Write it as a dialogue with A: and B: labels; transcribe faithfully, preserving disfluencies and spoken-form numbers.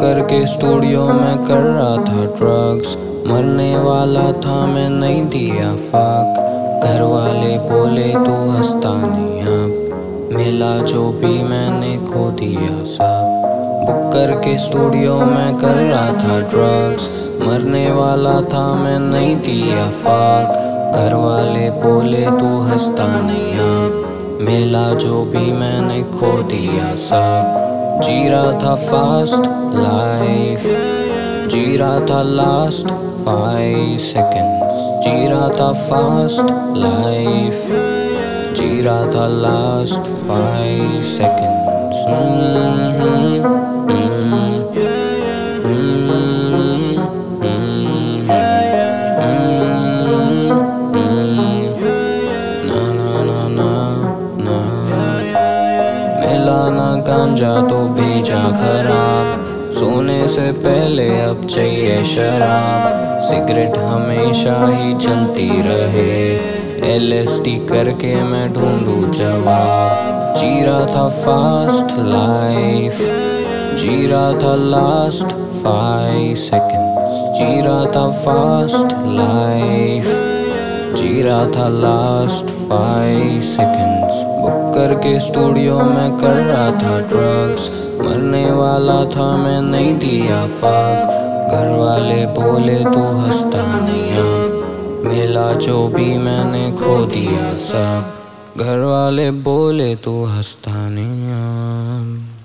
A: करके स्टूडियो में कर रहा था ड्रग्स। मरने वाला था मैं नहीं दिया फाक। घर वाले बोले तू हंसता नहीं अब, मिला जो भी मैंने खो दिया सब। बुक करके स्टूडियो में कर रहा था ड्रग्स। मरने वाला था मैं नहीं दिया फाक। घर वाले बोले तू हंसता नहीं अब, मिला जो भी मैंने खो दिया सब। जी रहा था फास्ट लाइफ, जी रहा था लास्ट फाइव सेकेंड्स। जी रहा था फास्ट लाइफ, जी रहा था लास्ट फाइव सेकेंड्स। मिला ना गांजा तो भेजा खराब, सोने से पहले अब चाहिए शराब। सिगरेट हमेशा ही चलती रहे, एलएसडी करके मैं ढूंढूं जवाब। जी रहा था फास्ट लाइफ, जी रहा था लास्ट फाइव सेकेंड्स। जी रहा था फास्ट लाइफ, जी रहा था लास्ट फाइव सेकेंड्स। बुक करके स्टूडियो में कर रहा था ड्रग्स। मरने वाला था मैं नहीं दिया फाक। घर वाले बोले तू हंसता नहीं अब, मिला जो भी मैंने खो दिया सब। घर वाले बोले तू हंसता नहीं अब।